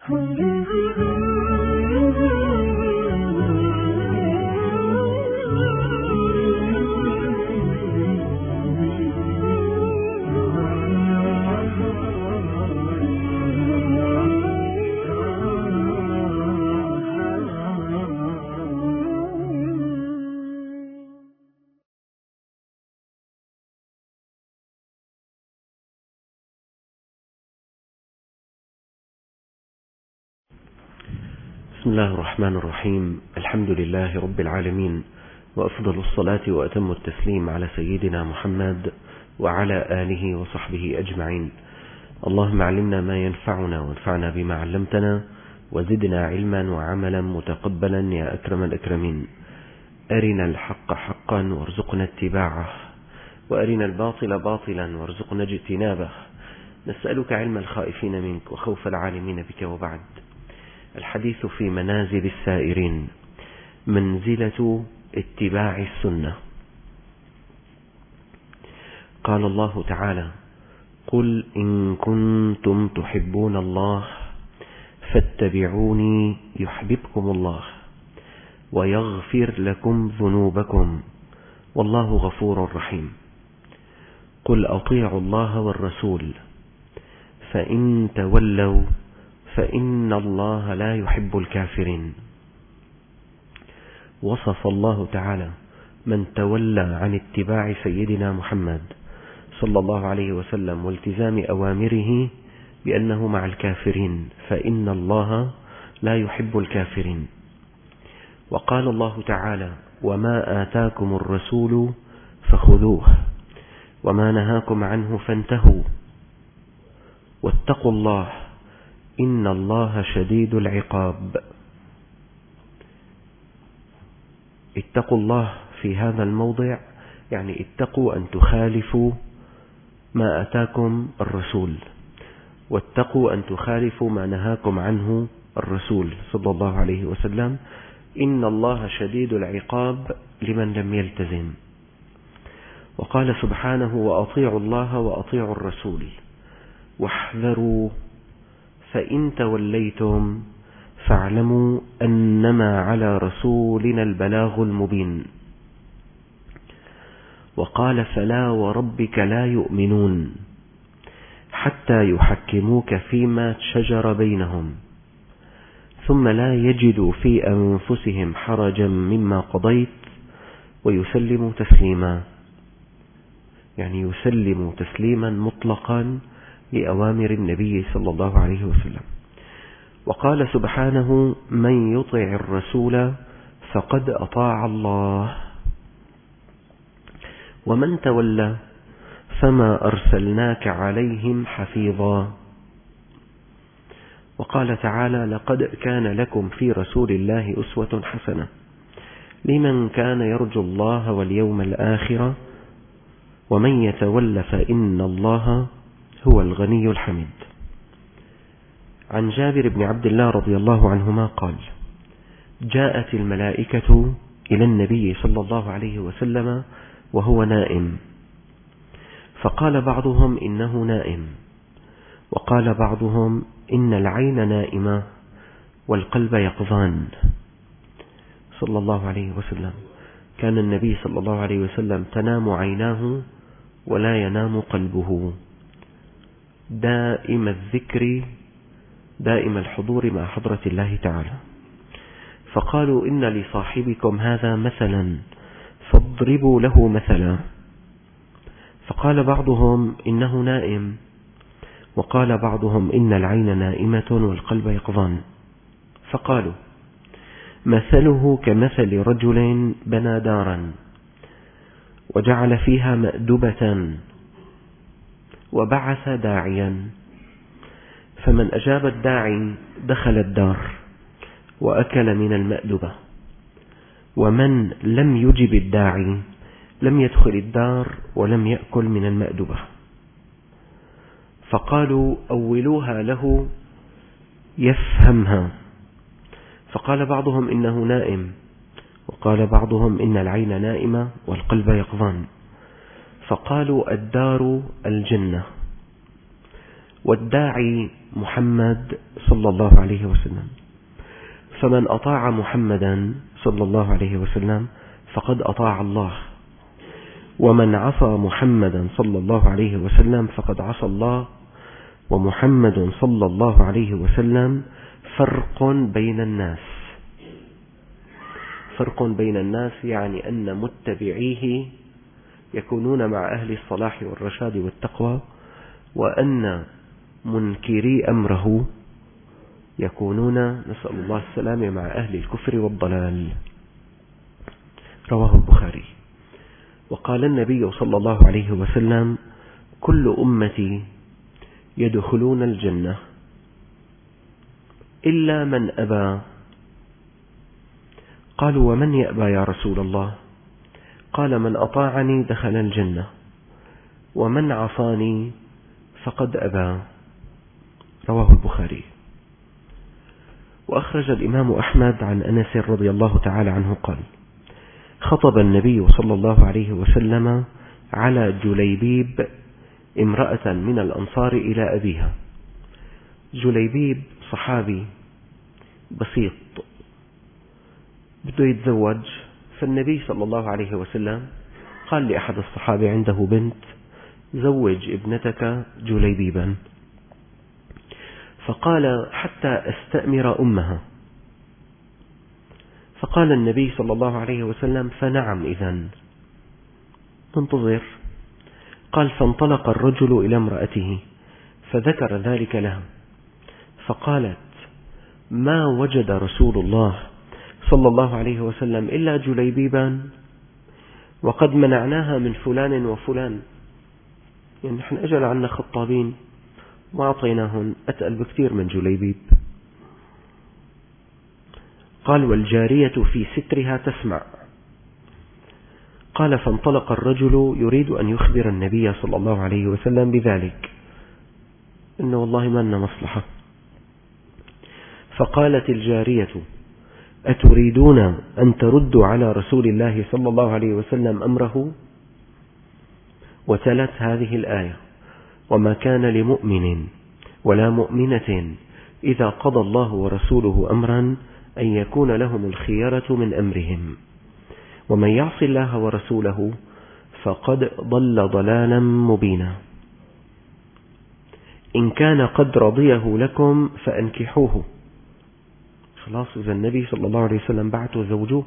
بسم الله الرحمن الرحيم. الحمد لله رب العالمين، وأفضل الصلاة وأتم التسليم على سيدنا محمد وعلى آله وصحبه أجمعين. اللهم علمنا ما ينفعنا وانفعنا بما علمتنا، وزدنا علما وعملا متقبلا يا أكرم الأكرمين. أرنا الحق حقا وارزقنا اتباعه، وأرنا الباطل باطلا وارزقنا اجتنابه. نسألك علم الخائفين منك وخوف العالمين بك. وبعد، الحديث في منازل السائرين، منزلة اتباع السنة. قال الله تعالى: قل إن كنتم تحبون الله فاتبعوني يحببكم الله ويغفر لكم ذنوبكم والله غفور رحيم. قل أطيعوا الله والرسول فإن تولوا فإن الله لا يحب الكافرين. وصف الله تعالى من تولى عن اتباع سيدنا محمد صلى الله عليه وسلم والتزام أوامره بأنه مع الكافرين، فإن الله لا يحب الكافرين. وقال الله تعالى: وما آتاكم الرسول فخذوه وما نهاكم عنه فانتهوا واتقوا الله إن الله شديد العقاب. اتقوا الله في هذا الموضع يعني اتقوا أن تخالفوا ما أتاكم الرسول، واتقوا أن تخالفوا ما نهاكم عنه الرسول صلى الله عليه وسلم. إن الله شديد العقاب لمن لم يلتزم. وقال سبحانه: وأطيعوا الله وأطيعوا الرسول واحذروا فإن توليتم فاعلموا أنما على رسولنا البلاغ المبين. وقال: فلا وربك لا يؤمنون حتى يحكموك فيما شجر بينهم ثم لا يجدوا في أنفسهم حرجا مما قضيت ويسلموا تسليما، يعني يسلموا تسليما مطلقا لأوامر النبي صلى الله عليه وسلم. وقال سبحانه: من يطع الرسول فقد أطاع الله ومن تولى فما أرسلناك عليهم حفيظا. وقال تعالى: لقد كان لكم في رسول الله أسوة حسنة لمن كان يرجو الله واليوم الآخر ومن يتول فإن الله هو الغني الحميد. عن جابر بن عبد الله رضي الله عنهما قال: جاءت الملائكة إلى النبي صلى الله عليه وسلم وهو نائم، فقال بعضهم: إنه نائم، وقال بعضهم: إن العين نائمة والقلب يقظان. صلى الله عليه وسلم. كان النبي صلى الله عليه وسلم تنام عيناه ولا ينام قلبه، دائم الذكر دائم الحضور مع حضرة الله تعالى. فقالوا: إن لصاحبكم هذا مثلا فاضربوا له مثلا. فقال بعضهم: إنه نائم، وقال بعضهم: إن العين نائمة والقلب يقظان. فقالوا: مثله كمثل رجل بنى دارا وجعل فيها مأدبة وبعث داعيا، فمن أجاب الداعي دخل الدار وأكل من المأدبة، ومن لم يجب الداعي لم يدخل الدار ولم يأكل من المأدبة. فقالوا: أولوها له يفهمها. فقال بعضهم: إنه نائم، وقال بعضهم: إن العين نائمة والقلب يقظان. فقالوا: الدار الجنة. والداعي محمد صلى الله عليه وسلم. فمن أطاع محمدا صلى الله عليه وسلم فقد أطاع الله، ومن عصى محمدا صلى الله عليه وسلم فقد عصى الله. ومحمد صلى الله عليه وسلم فرق بين الناس. فرق بين الناس يعني أن متبعيه يكونون مع أهل الصلاح والرشاد والتقوى، وأن منكري أمره يكونون نسأل الله السلامة مع أهل الكفر والضلال. رواه البخاري. وقال النبي صلى الله عليه وسلم: كل أمتي يدخلون الجنة إلا من أبى. قالوا: ومن يأبى يا رسول الله؟ قال: من أطاعني دخل الجنة، ومن عصاني فقد أبى. رواه البخاري. وأخرج الإمام أحمد عن أنس رضي الله تعالى عنه قال: خطب النبي صلى الله عليه وسلم على جليبيب امرأة من الأنصار إلى أبيها. جليبيب صحابي بسيط بده يتزوج، فالنبي صلى الله عليه وسلم قال لأحد الصحابة عنده بنت: زوج ابنتك جليبيبا. فقال: حتى أستأمر أمها. فقال النبي صلى الله عليه وسلم: فنعم إذن ننتظر. قال: فانطلق الرجل إلى امرأته فذكر ذلك لها، فقالت: ما وجد رسول الله صلى الله عليه وسلم إلا جليبيبا، وقد منعناها من فلان وفلان. يعني نحن أجل عنا خطابين ما أعطيناهن أتقل بكثير من جليبيب. قال: والجارية في سترها تسمع. قال: فانطلق الرجل يريد أن يخبر النبي صلى الله عليه وسلم بذلك، إنه والله ما لنا مصلحة. فقالت الجارية: أتريدون أن تردوا على رسول الله صلى الله عليه وسلم أمره؟ وتلت هذه الآية: وما كان لمؤمن ولا مؤمنة إذا قضى الله ورسوله أمرا أن يكون لهم الخيرة من أمرهم، ومن يعص الله ورسوله فقد ضل ضلالا مبينا. إن كان قد رضيه لكم فأنكحوه. خلاص إذا النبي صلى الله عليه وسلم بعته زوجه.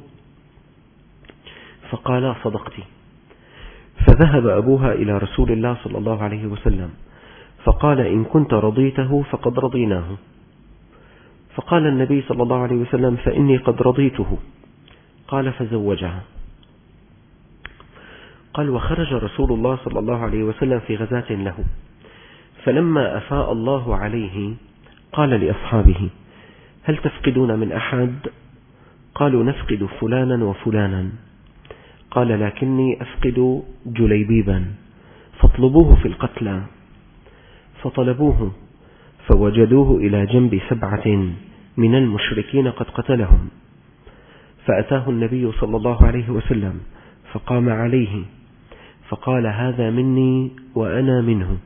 فقال: صدقتي. فذهب أبوها إلى رسول الله صلى الله عليه وسلم فقال: إن كنت رضيته فقد رضيناه. فقال النبي صلى الله عليه وسلم: فإني قد رضيته. قال: فزوجها. قال: وخرج رسول الله صلى الله عليه وسلم في غزاة له، فلما أفاء الله عليه قال لأصحابه: هل تفقدون من أحد؟ قالوا: نفقد فلانا وفلانا. قال: لكني أفقد جليبيبا، فاطلبوه في القتلى. فطلبوه فوجدوه إلى جنب 7 من المشركين قد قتلهم. فأتاه النبي صلى الله عليه وسلم فقام عليه فقال: هذا مني وأنا منه،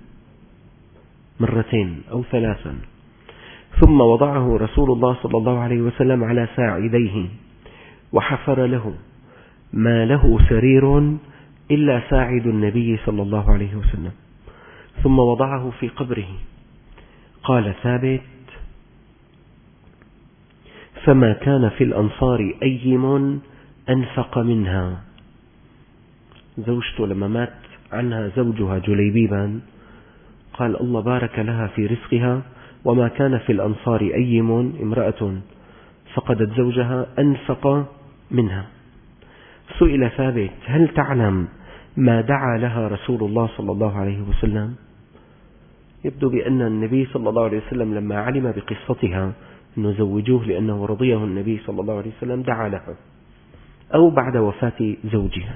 2 أو 3. ثم وضعه رسول الله صلى الله عليه وسلم على ساعديه وحفر له ما له سرير إلا ساعد النبي صلى الله عليه وسلم، ثم وضعه في قبره. قال ثابت: فما كان في الأنصار أيم أنفق منها. زوجته لما مات عنها زوجها جليبيبا قال: الله بارك لها في رزقها، وما كان في الأنصار أيم، امرأة فقدت زوجها، أنفق منها. سئل ثابت: هل تعلم ما دعا لها رسول الله صلى الله عليه وسلم؟ يبدو بأن النبي صلى الله عليه وسلم لما علم بقصتها أنه زوجوه لأنه رضيه النبي صلى الله عليه وسلم دعا لها، أو بعد وفاة زوجها.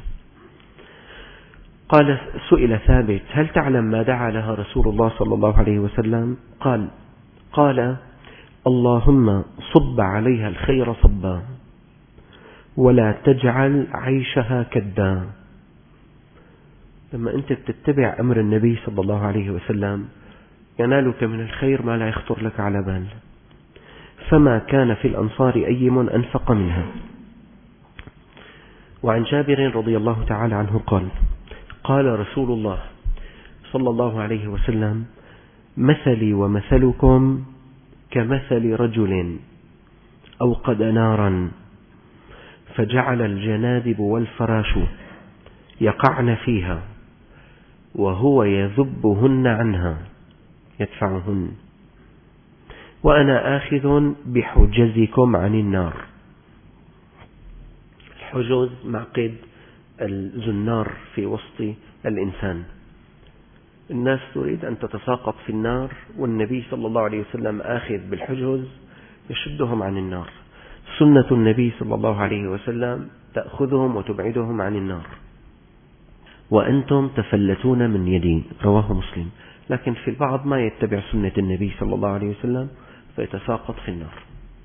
قال: سئل ثابت: هل تعلم ما دعا لها رسول الله صلى الله عليه وسلم؟ قال: اللهم صب عليها الخير صبا، ولا تجعل عيشها كدا. لما أنت تتبع أمر النبي صلى الله عليه وسلم ينالك من الخير ما لا يخطر لك على بال. فما كان في الأنصار أيم أنفق منها. وعن جابر رضي الله تعالى عنه قال: قال رسول الله صلى الله عليه وسلم: مثلي ومثلكم كمثل رجل أوقد نارا فجعل الجنادب والفراش يقعن فيها وهو يذبهن عنها يدفعهن، وأنا آخذ بحجزكم عن النار. الحجز معقد الزنار في وسط الإنسان. الناس تريد أن تتساقط في النار، والنبي صلى الله عليه وسلم آخذ بالحجز يشدهم عن النار. سنة النبي صلى الله عليه وسلم تأخذهم وتبعدهم عن النار، وأنتم تفلتون من يدي. رواه مسلم. لكن في البعض ما يتبع سنة النبي صلى الله عليه وسلم فيتساقط في النار.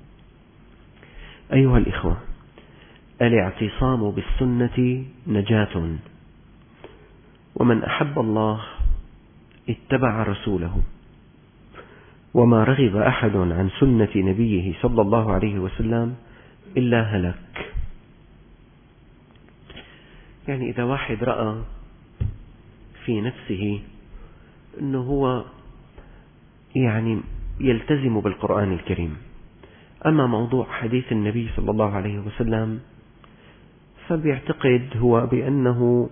أيها الإخوة، الاعتصام بالسنة نجاة، ومن أحب الله اتبع رسوله، وما رغب أحد عن سنة نبيه صلى الله عليه وسلم إلا هلك. يعني إذا واحد رأى في نفسه أنه هو يلتزم بالقرآن الكريم، أما موضوع حديث النبي صلى الله عليه وسلم فبيعتقد هو بأنه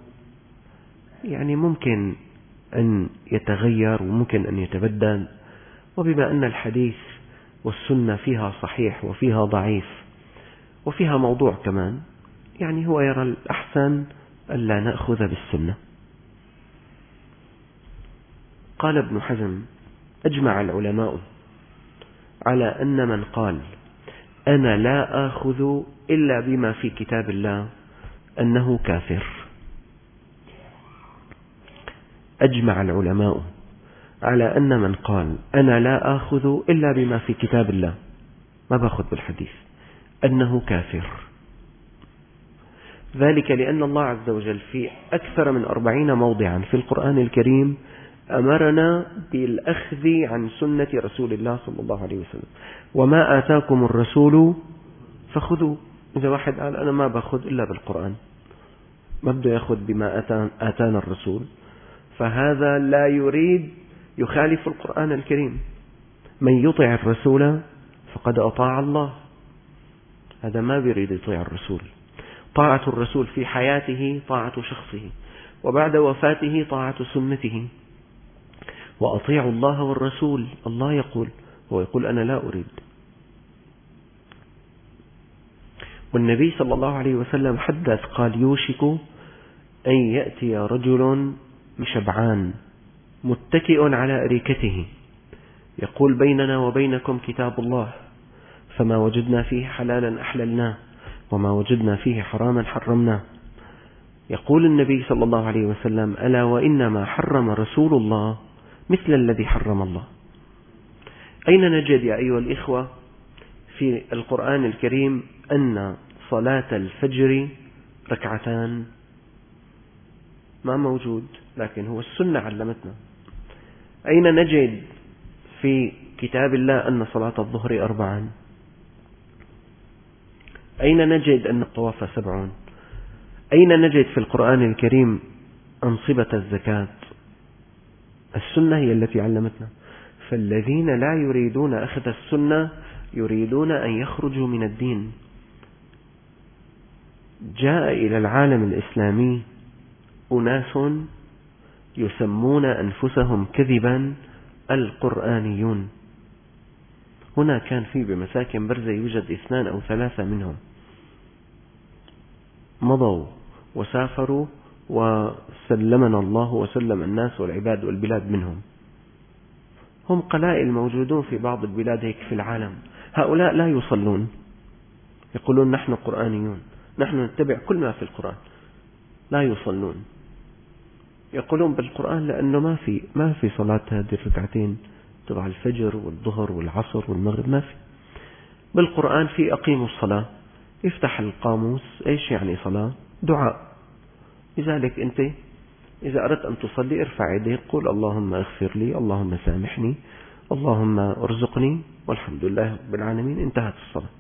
ممكن أن يتغير وممكن أن يتبدل، وبما أن الحديث والسنة فيها صحيح وفيها ضعيف وفيها موضوع كمان، هو يرى الأحسن ألا نأخذ بالسنة. قال ابن حزم: أجمع العلماء على أن من قال أنا لا آخذ إلا بما في كتاب الله أنه كافر. أجمع العلماء على أن من قال أنا لا آخذ إلا بما في كتاب الله، ما باخذ بالحديث، أنه كافر. ذلك لأن الله عز وجل في أكثر من 40 موضعا في القرآن الكريم أمرنا بالأخذ عن سنة رسول الله صلى الله عليه وسلم. وما آتاكم الرسول فخذوا. إذا واحد قال أنا ما باخذ إلا بالقرآن، ما بده يأخذ بما آتانا الرسول، فهذا لا يريد، يخالف القرآن الكريم. من يطع الرسول فقد أطاع الله. هذا ما يريد يطيع الرسول. طاعة الرسول في حياته طاعة شخصه، وبعد وفاته طاعة سنته. وأطيعوا الله والرسول. الله يقول، هو يقول أنا لا أريد. والنبي صلى الله عليه وسلم حدث قال: يوشك أن يأتي رجل شبعان متكئ على أريكته يقول بيننا وبينكم كتاب الله، فما وجدنا فيه حلالا أحللناه وما وجدنا فيه حراما حرمناه. يقول النبي صلى الله عليه وسلم: ألا وإنما حرم رسول الله مثل الذي حرم الله. أين نجد يا أيها الإخوة في القرآن الكريم أن صلاة الفجر ركعتان؟ ما موجود، لكن هو السنة علمتنا. أين نجد في كتاب الله أن صلاة الظهر 4؟ أين نجد أن الطواف 7؟ أين نجد في القرآن الكريم أنصبة الزكاة؟ السنة هي التي علمتنا. فالذين لا يريدون أخذ السنة يريدون أن يخرجوا من الدين. جاء إلى العالم الإسلامي أناس يسمون أنفسهم كذبا القرآنيون. هنا كان في بمساكن برزة يوجد 2 أو 3 منهم، مضوا وسافروا وسلمنا الله وسلم الناس والعباد والبلاد منهم. هم قلائل موجودون في بعض البلاد هيك في العالم. هؤلاء لا يصلون، يقولون نحن قرآنيون، نحن نتبع كل ما في القرآن. لا يصلون، يقولون بالقرآن لأنه ما في صلاة هذه الركعتين تبع الفجر والظهر والعصر والمغرب، ما في. بالقرآن في أقيموا الصلاة، يفتح القاموس، إيش يعني صلاة؟ دعاء. لذلك أنت إذا أردت أن تصلي ارفع يديك، قل اللهم اغفر لي، اللهم سامحني، اللهم ارزقني، والحمد لله رب العالمين، انتهت الصلاة.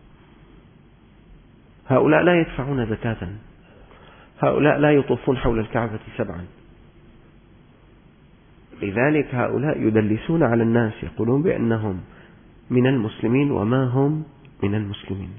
هؤلاء لا يدفعون زكاة، هؤلاء لا يطوفون حول الكعبة 7. لذلك هؤلاء يدلسون على الناس، يقولون بأنهم من المسلمين وما هم من المسلمين.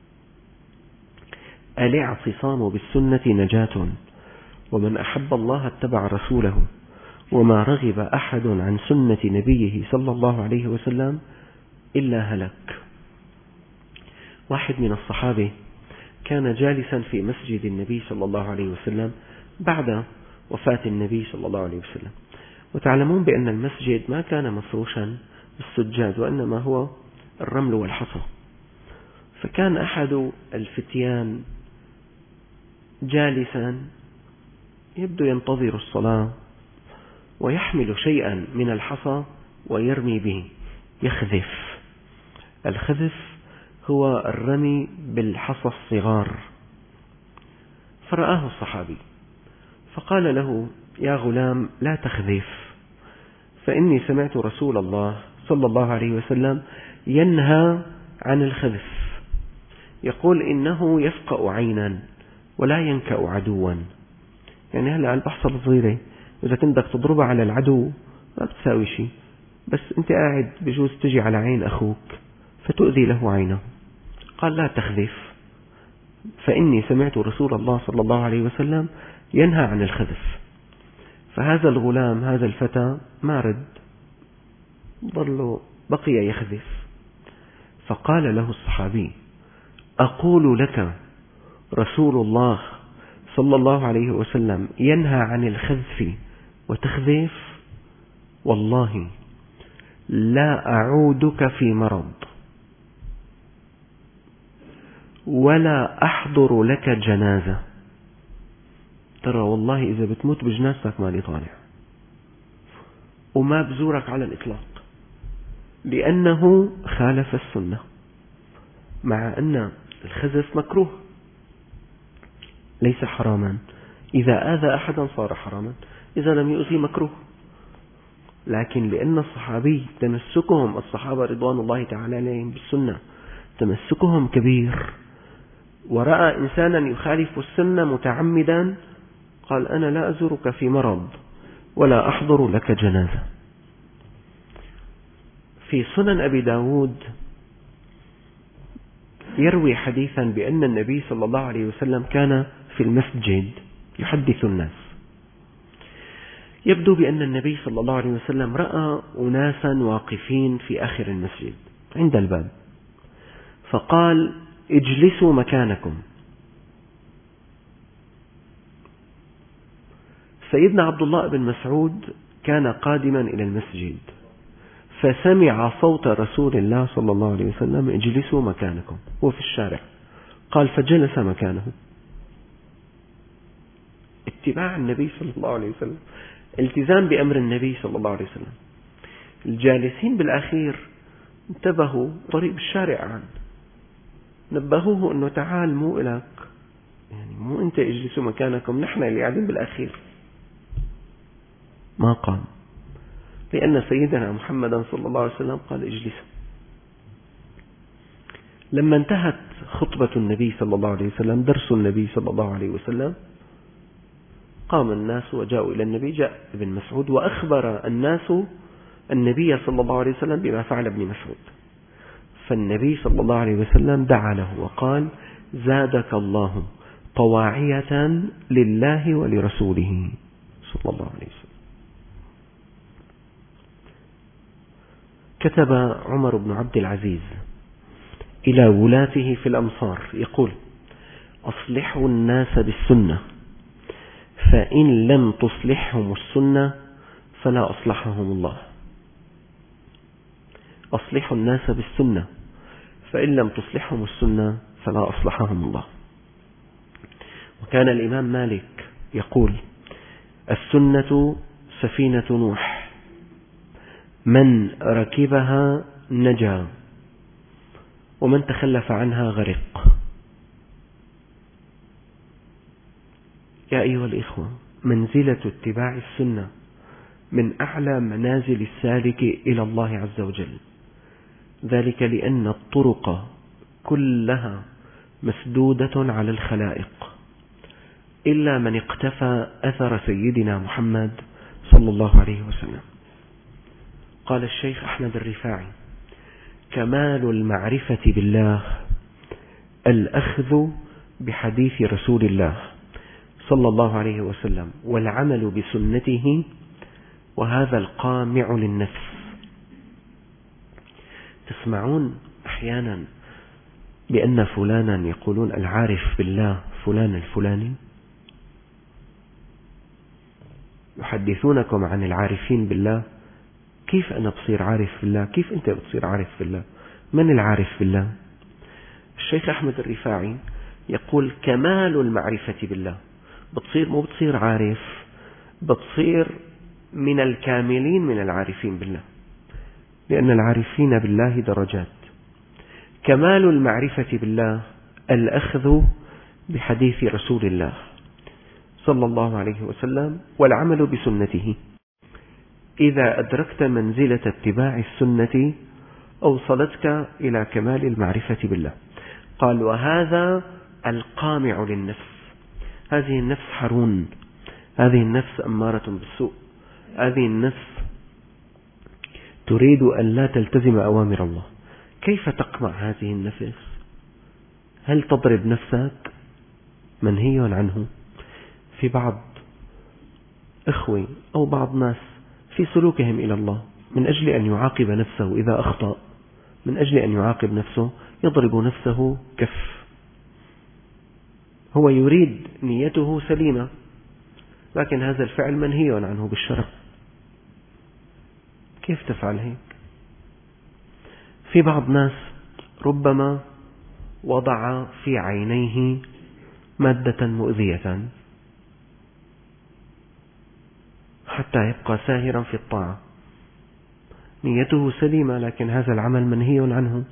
الاعتصام بالسنة نجاة، ومن أحب الله اتبع رسوله، وما رغب أحد عن سنة نبيه صلى الله عليه وسلم إلا هلك. واحد من الصحابة كان جالسا في مسجد النبي صلى الله عليه وسلم بعد وفاة النبي صلى الله عليه وسلم، وتعلمون بأن المسجد ما كان مفروشا بالسجاد، وإنما هو الرمل والحصى. فكان أحد الفتيان جالسا يبدو ينتظر الصلاة، ويحمل شيئا من الحصى ويرمي به، يخذف. الخذف هو الرمي بالحصى الصغار. فرآه الصحابي فقال له: يا غلام لا تخذف، فإني سمعت رسول الله صلى الله عليه وسلم ينهى عن الخذف، يقول إنه يفقأ عينا ولا ينكأ عدوا. يعني هلأ البحصة الصغيرة إذا كنت بدك تضربها على العدو ما بتساوي شيء، بس أنت قاعد بجوز تجي على عين أخوك فتؤذي له عينه. قال: لا تخذف، فإني سمعت رسول الله صلى الله عليه وسلم ينهى عن الخذف. فهذا الغلام، هذا الفتى ما رد، بقي يخذف. فقال له الصحابي: أقول لك رسول الله صلى الله عليه وسلم ينهى عن الخذف وتخذف، والله لا أعودك في مرض ولا أحضر لك جنازة. ترى والله إذا بتموت بجنازتك مالي طالع، وما بزورك على الإطلاق، لأنه خالف السنة، مع أن الخذف مكروه ليس حراما. إذا آذى أحدا صار حراما، إذا لم يؤذي مكروه. لكن لأن الصحابي تمسكهم، الصحابة رضوان الله تعالى عليهم بالسنة تمسكهم كبير، ورأى إنسانا يخالف السنة متعمدا، قال: أنا لا أزورك في مرض ولا أحضر لك جنازة. في سنن أبي داود يروي حديثا بأن النبي صلى الله عليه وسلم كان في المسجد يحدث الناس. يبدو بأن النبي صلى الله عليه وسلم رأى أناسا واقفين في آخر المسجد عند الباب، فقال: اجلسوا مكانكم. سيدنا عبد الله بن مسعود كان قادما إلى المسجد، فسمع صوت رسول الله صلى الله عليه وسلم: اجلسوا مكانكم، هو في الشارع. قال: فجلس مكانه. اتباع النبي صلى الله عليه وسلم، التزام بأمر النبي صلى الله عليه وسلم. الجالسين بالأخير انتبهوا، طريق بالشارع عن نبهوه أنه تعال، مو إلك، يعني مو أنت اجلسوا مكانكم، نحن اللي قاعدين بالأخير. ما قام، لأن سيدنا محمدا صلى الله عليه وسلم قال: اجلسوا. لما انتهت خطبة النبي صلى الله عليه وسلم، درس النبي صلى الله عليه وسلم، قام الناس وجاءوا إلى النبي. جاء ابن مسعود وأخبر الناس النبي صلى الله عليه وسلم بما فعل ابن مسعود. فالنبي صلى الله عليه وسلم دعا له وقال: زادك الله طواعية لله ولرسوله صلى الله عليه وسلم. كتب عمر بن عبد العزيز إلى ولاته في الأمصار يقول: أصلحوا الناس بالسنة، فإن لم تصلحهم السنة فلا أصلحهم الله. أصلحوا الناس بالسنة، فإن لم تصلحهم السنة فلا أصلحهم الله. وكان الإمام مالك يقول: السنة سفينة نوح، من ركبها نجا، ومن تخلف عنها غرق. يا أيها الإخوة، منزلة اتباع السنة من أعلى منازل السالك إلى الله عز وجل، ذلك لأن الطرق كلها مسدودة على الخلائق إلا من اقتفى أثر سيدنا محمد صلى الله عليه وسلم. قال الشيخ أحمد الرفاعي: كمال المعرفة بالله الأخذ بحديث رسول الله صلى الله عليه وسلم والعمل بسنته، وهذا القامع للنفس. تسمعون أحيانا بأن فلانا يقولون العارف بالله فلان الفلاني، يحدثونكم عن العارفين بالله. كيف أنا بصير عارف بالله؟ كيف أنت بتصير عارف بالله؟ من العارف بالله؟ الشيخ أحمد الرفاعي يقول: كمال المعرفة بالله. مو بتصير عارف، بتصير من الكاملين من العارفين بالله، لأن العارفين بالله درجات. كمال المعرفة بالله الأخذ بحديث رسول الله صلى الله عليه وسلم والعمل بسنته. إذا أدركت منزلة اتباع السنة أوصلتك إلى كمال المعرفة بالله. قال: وهذا القامع للنفس. هذه النفس حرون، هذه النفس أمارة بالسوء، هذه النفس تريد أن لا تلتزم أوامر الله. كيف تقمع هذه النفس؟ هل تضرب نفسك؟ منهي عنه. في بعض إخوة أو بعض ناس في سلوكهم إلى الله من أجل أن يعاقب نفسه إذا أخطأ، من أجل أن يعاقب نفسه يضرب نفسه كف. هو يريد، نيته سليمة، لكن هذا الفعل منهي عنه بالشرع. كيف تفعل هيك؟ في بعض ناس ربما وضع في عينيه مادة مؤذية حتى يبقى ساهرا في الطاعة، نيته سليمة لكن هذا العمل منهي عنه.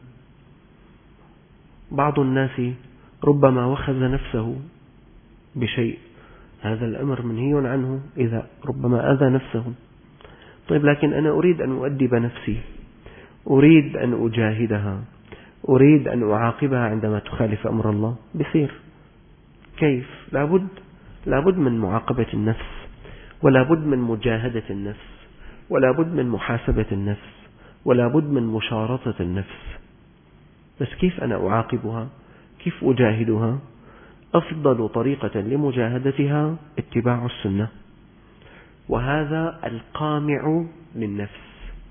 بعض الناس ربما وخز نفسه بشيء، هذا الأمر منهي عنه إذا ربما أذى نفسه. طيب، لكن أنا أريد أن أؤدب نفسي، أريد أن أجاهدها، أريد أن أعاقبها عندما تخالف أمر الله. بصير كيف؟ لابد من معاقبة النفس، ولا بد من مجاهدة النفس، ولا بد من محاسبة النفس، ولا بد من مشارطة النفس. بس كيف أنا أعاقبها؟ كيف أجاهدها؟ أفضل طريقة لمجاهدتها اتباع السنة، وهذا القامع للنفس.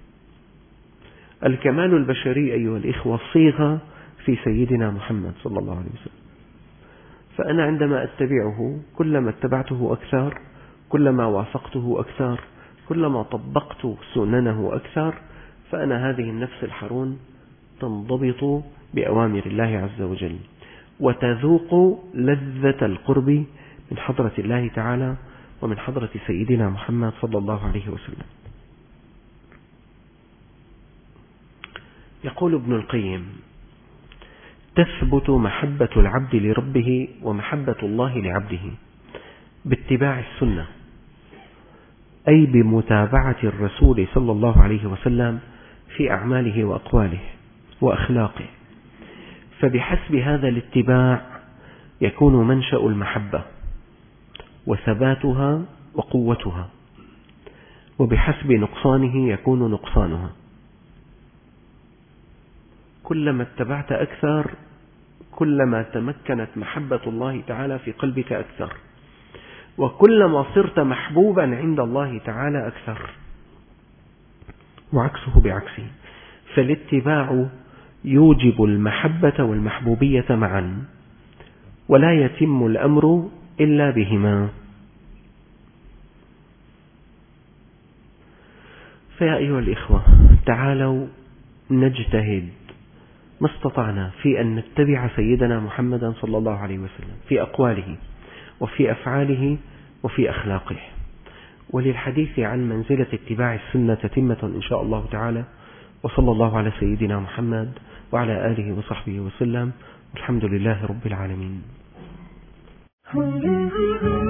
الكمال البشري أيها الإخوة صيغة في سيدنا محمد صلى الله عليه وسلم. فأنا عندما أتبعه كلما اتبعته أكثر، كلما وافقته أكثر، كلما طبقت سننه أكثر، فأنا هذه النفس الحرون تنضبط بأوامر الله عز وجل وتذوق لذة القرب من حضرة الله تعالى ومن حضرة سيدنا محمد صلى الله عليه وسلم. يقول ابن القيم: تثبت محبة العبد لربه ومحبة الله لعبده باتباع السنة، أي بمتابعة الرسول صلى الله عليه وسلم في أعماله وأقواله وأخلاقه. فبحسب هذا الاتباع يكون منشأ المحبة وثباتها وقوتها، وبحسب نقصانه يكون نقصانها. كلما اتبعت أكثر كلما تمكنت محبة الله تعالى في قلبك أكثر، وكلما صرت محبوبا عند الله تعالى أكثر، وعكسه بعكسه. فالاتباع يوجب المحبة والمحبوبية معا، ولا يتم الأمر إلا بهما. فيا أيها الإخوة، تعالوا نجتهد ما استطعنا في أن نتبع سيدنا محمدا صلى الله عليه وسلم في أقواله وفي أفعاله وفي أخلاقه. وللحديث عن منزلة اتباع السنة تتمة إن شاء الله تعالى. وصلى الله على سيدنا محمد وعلى آله وصحبه وسلم، والحمد لله رب العالمين.